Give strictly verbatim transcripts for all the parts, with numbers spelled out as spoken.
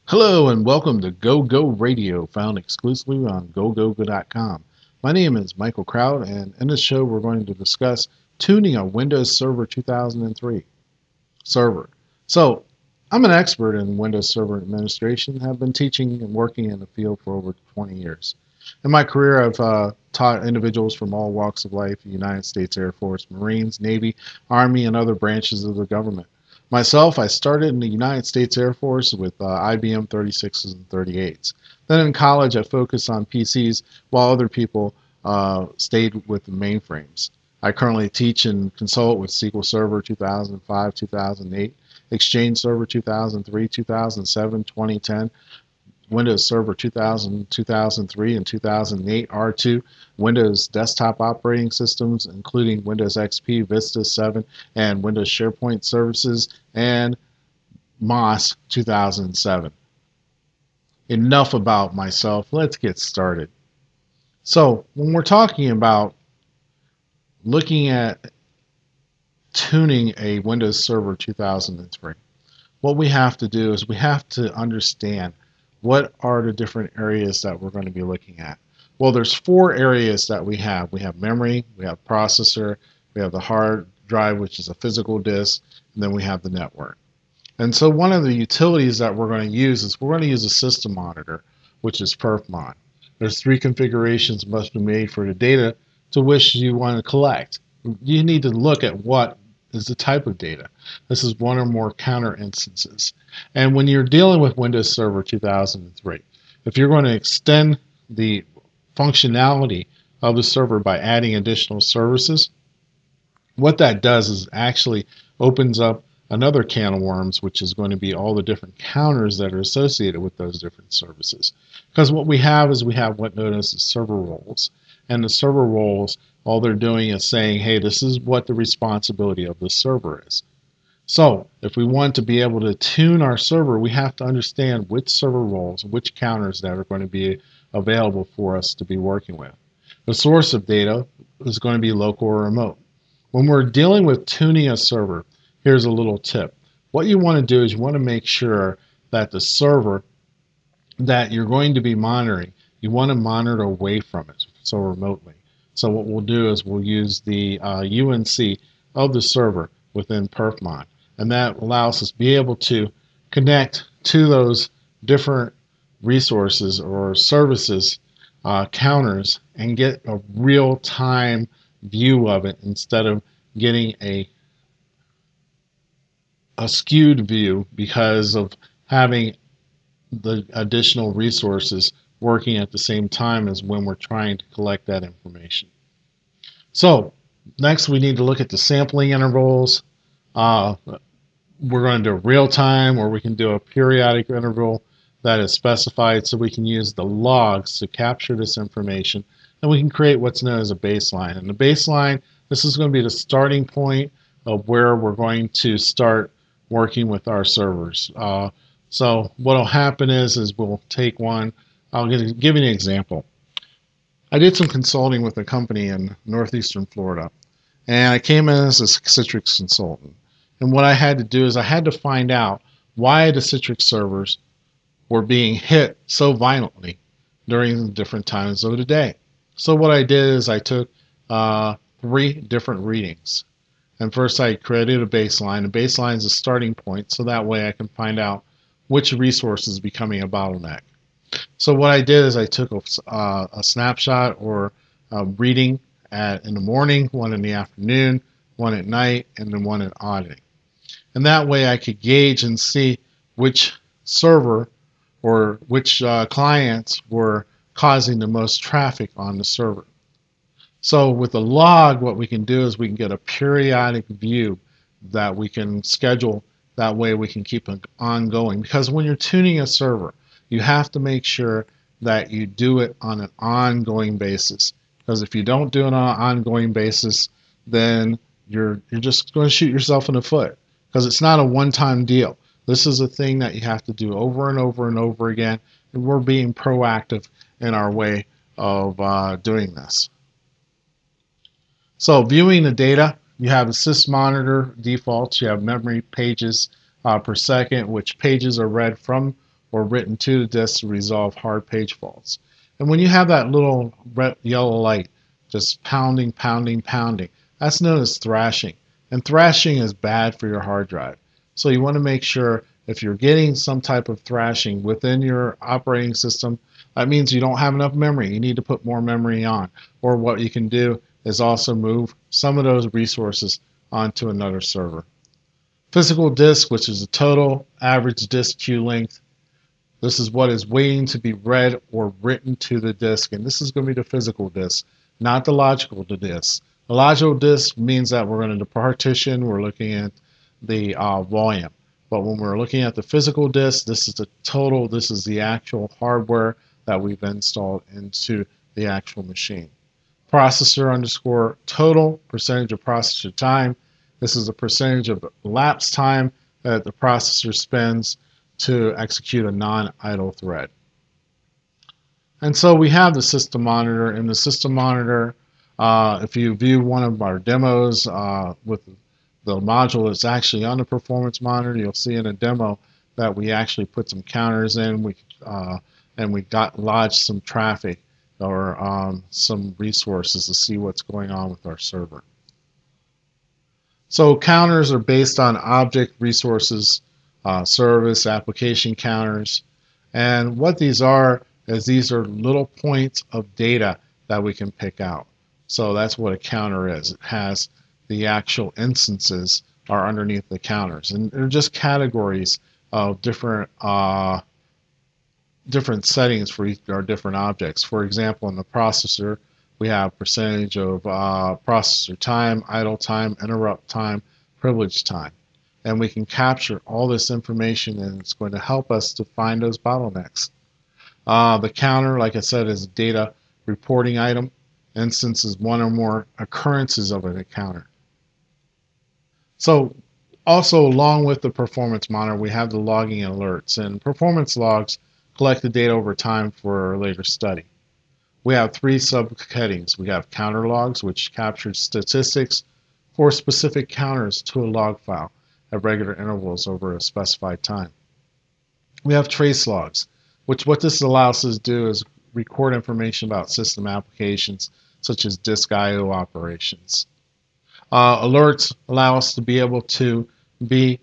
Hello and welcome to Go Go Radio, found exclusively on go go go dot com. My name is Michael Kraut, and in this show, we're going to discuss tuning a Windows Server two thousand three server. So, I'm an expert in Windows Server administration, have been teaching and working in the field for over twenty years. In my career, I've uh, taught individuals from all walks of life, the United States Air Force, Marines, Navy, Army, and other branches of the government. Myself, I started in the United States Air Force with uh, I B M thirty-sixes and thirty-eights. Then in college, I focused on P Cs while other people uh, stayed with the mainframes. I currently teach and consult with S Q L Server two thousand five, two thousand eight, Exchange Server two thousand three, two thousand seven, twenty ten, Windows Server two thousand, two thousand three, and two thousand eight R two, Windows desktop operating systems, including Windows X P, Vista seven, and Windows SharePoint services, and MOS two thousand seven. Enough about myself. Let's get started. So, when we're talking about looking at tuning a Windows Server two thousand three, what we have to do is we have to understand what are the different areas that we're going to be looking at. Well, there's four areas that we have. We have memory, we have processor, we have the hard drive, which is a physical disk, and then we have the network. And so one of the utilities that we're going to use is we're going to use a system monitor, which is perfmon. There's three configurations must be made for the data to which you want to collect. You need to look at what is the type of data. This is one or more counter instances. And when you're dealing with Windows Server two thousand three, if you're going to extend the functionality of the server by adding additional services, what that does is actually opens up another can of worms, which is going to be all the different counters that are associated with those different services. Because what we have is we have what known as the server roles. And the server roles, all they're doing is saying, hey, this is what the responsibility of the server is. So if we want to be able to tune our server, we have to understand which server roles, which counters that are going to be available for us to be working with. The source of data is going to be local or remote. When we're dealing with tuning a server, here's a little tip. What you want to do is you want to make sure that the server that you're going to be monitoring, you want to monitor away from it, so remotely. So what we'll do is we'll use the uh, U N C of the server within perfmon, and that allows us to be able to connect to those different resources or services uh, counters and get a real-time view of it instead of getting a a skewed view because of having the additional resources working at the same time as when we're trying to collect that information. So next we need to look at the sampling intervals. Uh, we're going to do real time, or we can do a periodic interval that is specified, so we can use the logs to capture this information, and we can create what's known as a baseline. And the baseline, this is going to be the starting point of where we're going to start working with our servers. Uh, so what will happen is, is we'll take one. I'll give, give you an example. I did some consulting with a company in northeastern Florida, and I came in as a Citrix consultant. And what I had to do is I had to find out why the Citrix servers were being hit so violently during different times of the day. So what I did is I took uh, three different readings. And first I created a baseline. A baseline is a starting point, so that way I can find out which resource is becoming a bottleneck. So what I did is I took a, uh, a snapshot or a reading at, in the morning, one in the afternoon, one at night, and then one at auditing. And that way I could gauge and see which server or which uh, clients were causing the most traffic on the server. So with a log, what we can do is we can get a periodic view that we can schedule. That way we can keep it ongoing. Because when you're tuning a server, you have to make sure that you do it on an ongoing basis. Because if you don't do it on an ongoing basis, then you're you're just going to shoot yourself in the foot. Because it's not a one-time deal. This is a thing that you have to do over and over and over again. And we're being proactive in our way of uh, doing this. So viewing the data, you have a sysmonitor defaults. You have memory pages uh, per second, which pages are read from or written to the disk to resolve hard page faults. And when you have that little red, yellow light just pounding, pounding, pounding, that's known as thrashing. And thrashing is bad for your hard drive. So you want to make sure if you're getting some type of thrashing within your operating system, that means you don't have enough memory. You need to put more memory on. Or what you can do is also move some of those resources onto another server. Physical disk, which is the total average disk queue length. This is what is waiting to be read or written to the disk, and this is going to be the physical disk, not the logical disk. The logical disk means that we're going to partition, we're looking at the uh, volume. But when we're looking at the physical disk, this is the total, this is the actual hardware that we've installed into the actual machine. Processor underscore total, percentage of processor time. This is the percentage of elapsed time that the processor spends to execute a non-idle thread. And so we have the system monitor. In the system monitor, uh, if you view one of our demos uh, with the module that's actually on the performance monitor, you'll see in a demo that we actually put some counters in, we, uh, and we got lodged some traffic or um, some resources to see what's going on with our server. So counters are based on object resources, uh, service, application counters. And what these are is these are little points of data that we can pick out. So that's what a counter is. It has the actual instances are underneath the counters. And they're just categories of different uh, different settings for each our different objects. For example, in the processor, we have percentage of uh, processor time, idle time, interrupt time, privilege time. And we can capture all this information, and it's going to help us to find those bottlenecks. Uh, the counter, like I said, is a data reporting item. Instance is one or more occurrences of an encounter. So also along with the performance monitor, we have the logging and alerts. And performance logs collect the data over time for later study. We have three subheadings. We have counter logs, which captures statistics for specific counters to a log file at regular intervals over a specified time. We have trace logs, which what this allows us to do is record information about system applications such as disk I O operations. Uh, alerts allow us to be able to be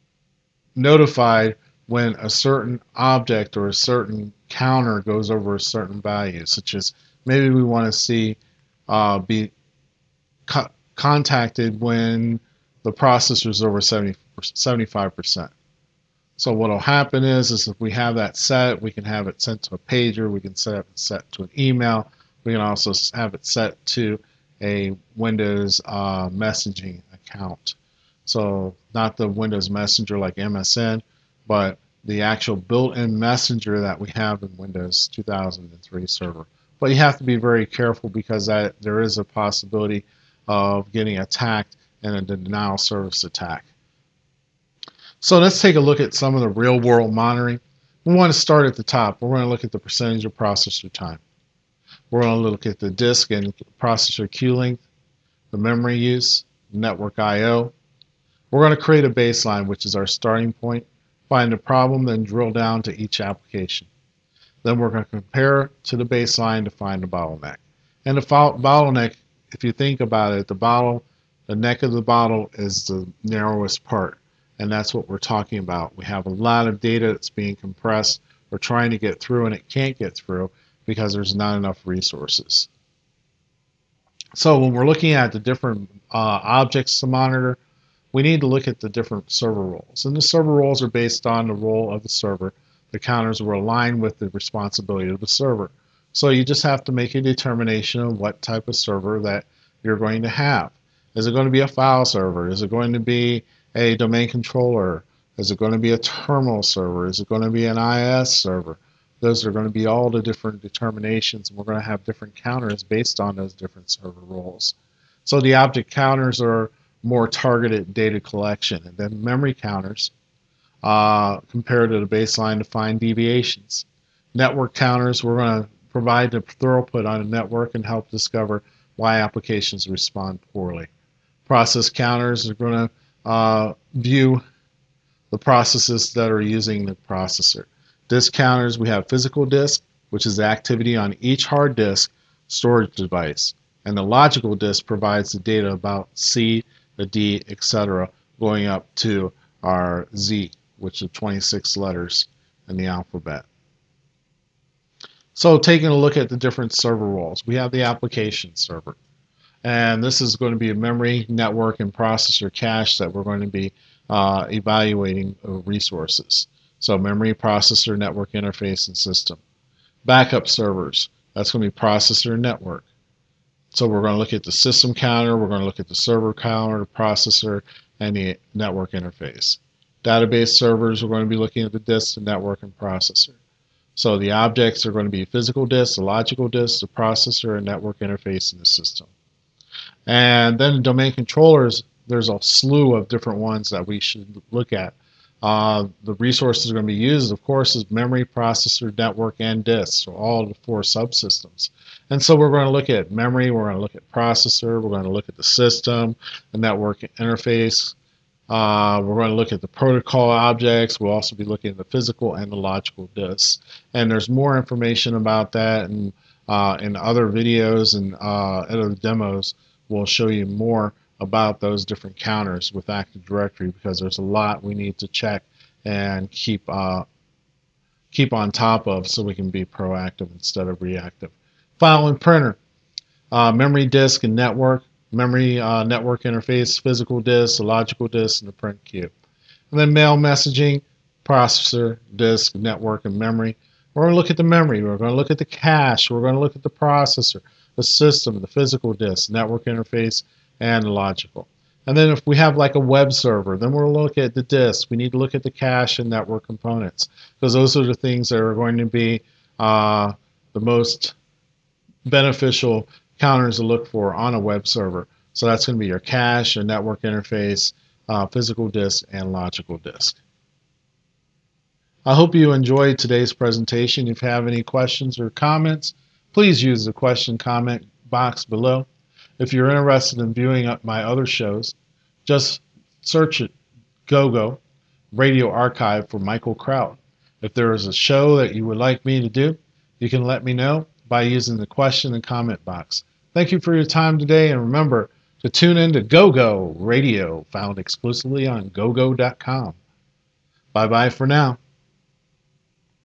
notified when a certain object or a certain counter goes over a certain value, such as maybe we want to see uh, be co contacted when the processor is over seventy-five percent. So what will happen is, is if we have that set, we can have it sent to a pager, we can set it set to an email, we can also have it set to a Windows uh, messaging account. So not the Windows Messenger like M S N, but the actual built-in messenger that we have in Windows two thousand three server. But you have to be very careful because that, there is a possibility of getting attacked in a denial of service attack. So let's take a look at some of the real-world monitoring. We want to start at the top. We're going to look at the percentage of processor time. We're going to look at the disk and processor queue length, the memory use, network I O. We're going to create a baseline, which is our starting point, find the problem, then drill down to each application. Then we're going to compare to the baseline to find the bottleneck. And the bottleneck, if you think about it, the bottle, the neck of the bottle is the narrowest part. And that's what we're talking about. We have a lot of data that's being compressed. We're trying to get through, and it can't get through because there's not enough resources. So when we're looking at the different uh, objects to monitor, we need to look at the different server roles. And the server roles are based on the role of the server. The counters were aligned with the responsibility of the server. So you just have to make a determination of what type of server that you're going to have. Is it going to be a file server? Is it going to be a domain controller? Is it going to be a terminal server? Is it going to be an I I S server? Those are going to be all the different determinations, and we're going to have different counters based on those different server roles. So the object counters are more targeted data collection, and then memory counters uh, compared to the baseline to find deviations. Network counters, we're going to provide the throughput on a network and help discover why applications respond poorly. Process counters are going to uh, view the processes that are using the processor. Disk counters, we have physical disk, which is the activity on each hard disk storage device. And the logical disk provides the data about C, the D, et cetera, going up to our Z, which is twenty-six letters in the alphabet. So taking a look at the different server roles, we have the application server. And this is going to be a memory, network, and processor cache that we're going to be uh, evaluating resources. So memory, processor, network interface, and system. Backup servers, that's going to be processor and network. So we're going to look at the system counter, we're going to look at the server counter, the processor, and the network interface. Database servers, we're going to be looking at the disk, the network, and processor. So the objects are going to be physical disk, the logical disk, the processor, and network interface in the system. And then domain controllers, there's a slew of different ones that we should look at. Uh, the resources are going to be used, of course, is memory, processor, network, and disk, so all the four subsystems. And so we're going to look at memory, we're going to look at processor, we're going to look at the system, the network interface. Uh, we're going to look at the protocol objects. We'll also be looking at the physical and the logical disks. And there's more information about that and uh, in other videos and uh, other demos. We'll show you more about those different counters with Active Directory because there's a lot we need to check and keep uh, keep on top of so we can be proactive instead of reactive. File and printer, uh, memory, disk, and network. Memory, uh, network interface, physical disk, the logical disk, and the print queue. And then mail messaging, processor, disk, network, and memory. We're going to look at the memory. We're going to look at the cache. We're going to look at the processor, the system, the physical disk, network interface, and the logical. And then if we have like a web server, then we'll look at the disk. We need to look at the cache and network components because those are the things that are going to be uh, the most beneficial counters to look for on a web server. So that's going to be your cache, your network interface, uh, physical disk, and logical disk. I hope you enjoyed today's presentation. If you have any questions or comments, please use the question comment box below. If you're interested in viewing my other shows, just search it GoGo Radio Archive for Michael Kraut. If there is a show that you would like me to do, you can let me know by using the question and comment box. Thank you for your time today, and remember to tune in to GoGo Radio, found exclusively on go go dot com. Bye-bye for now.